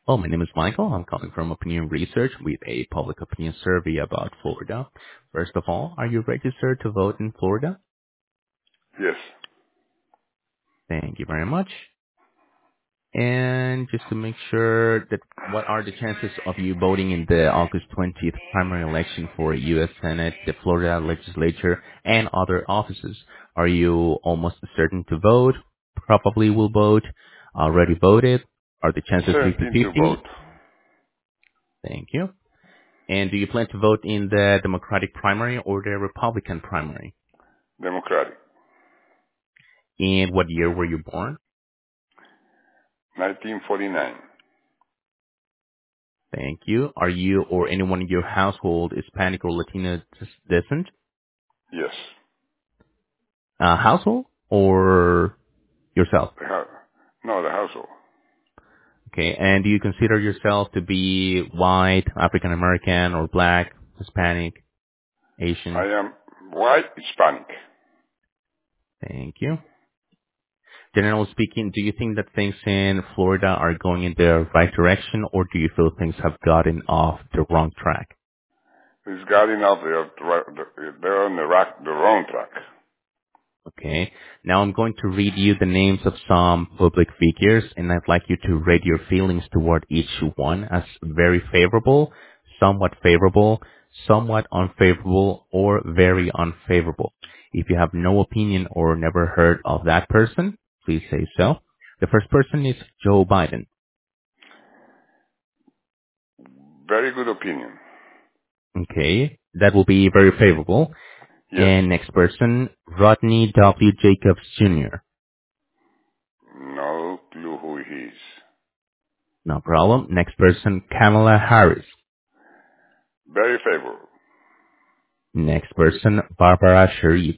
Oh, my name is Michael. I'm calling from Opinion Research with a public opinion survey about Florida. First of all, are you registered to vote in Florida? Yes. Thank you very much. And just to make sure that what are the chances of you voting in the August 20th primary election for U.S. Senate, the Florida legislature, and other offices? Are you almost certain to vote? Probably will vote? Already voted? Are the chances 17 to 50-50? vote. Thank you. And do you plan to vote in the Democratic primary or the Republican primary? Democratic. And what year were you born? 1949. Thank you. Are you or anyone in your household Hispanic or Latino descent? Yes. Household or yourself? The no, the household. Okay. And do you consider yourself to be white, African American, or black, Hispanic, I Asian? am white Hispanic. Thank you. Generally speaking, do you think that things in Florida are going in the right direction, or do you feel things have gotten off the wrong track? It's got enough. They're on the wrong track. Okay. Now I'm going to read you the names of some public figures, and I'd like you to rate your feelings toward each one as very favorable, somewhat unfavorable, or very unfavorable. If you have no opinion or never heard of that person, please say so. The first person is Joe Biden. Very good opinion. Okay. That will be very favorable. Yes. And next person, Rodney W. Jacobs Jr. No clue who he is. No problem. Next person, Kamala Harris. Very favorable. Next person, Barbara Sharif.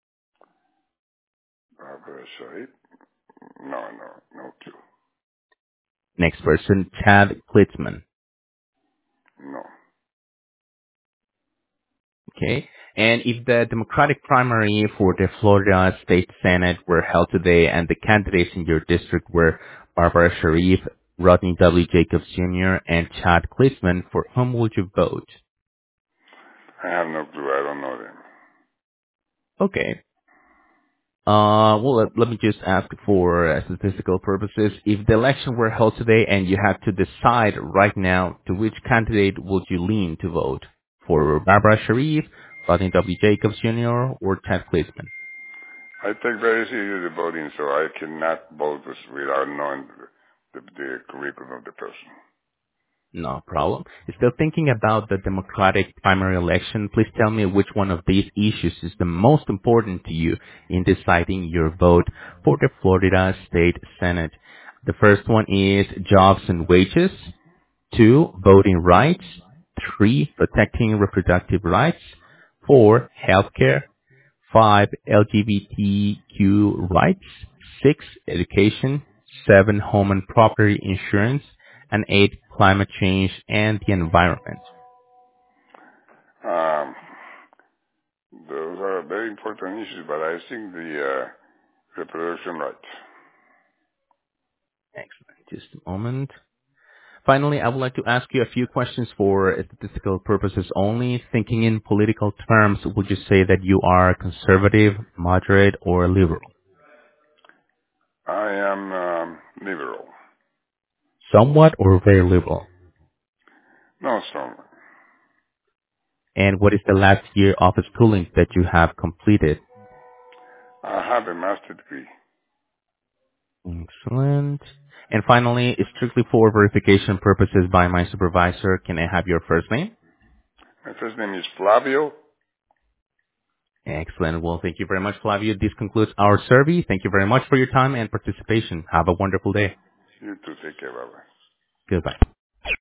Sorry. No clue. Next person, Chad Klitzman. No. Okay. And if the Democratic primary for the Florida State Senate were held today and the candidates in your district were Barbara Sharif, Rodney W. Jacobs Jr., and Chad Klitzman, for whom would you vote? I have no clue. I don't know them. Okay. Well, let me just ask for statistical purposes. If the election were held today and you had to decide right now to which candidate would you lean to vote? For Barbara Sharif, Rodney W. Jacobs Jr., or Ted Klitzman? I take very seriously the voting, so I cannot vote without knowing the curriculum of the person. No problem. Still thinking about the Democratic primary election, please tell me which one of these issues is the most important to you in deciding your vote for the Florida State Senate. The first one is jobs and wages. 2, voting rights. 3, protecting reproductive rights. 4, healthcare. 5, LGBTQ rights. 6, education. 7, home and property insurance. And 8, climate change and the environment. Um, those are very important issues, but I think the reproduction rights. Excellent. Just a moment. Finally, I would like to ask you a few questions for statistical purposes only. Thinking in political terms, would you say that you are conservative, moderate, or liberal? I am liberal. Somewhat or very liberal? No, some. And what is the last year of schooling that you have completed? I have a master's degree. Excellent. And finally, strictly for verification purposes by my supervisor, can I have your first name? My first name is Flavio. Excellent. Well, thank you very much, Flavio. This concludes our survey. Thank you very much for your time and participation. Have a wonderful day. You too. Take care. Bye-bye. Goodbye.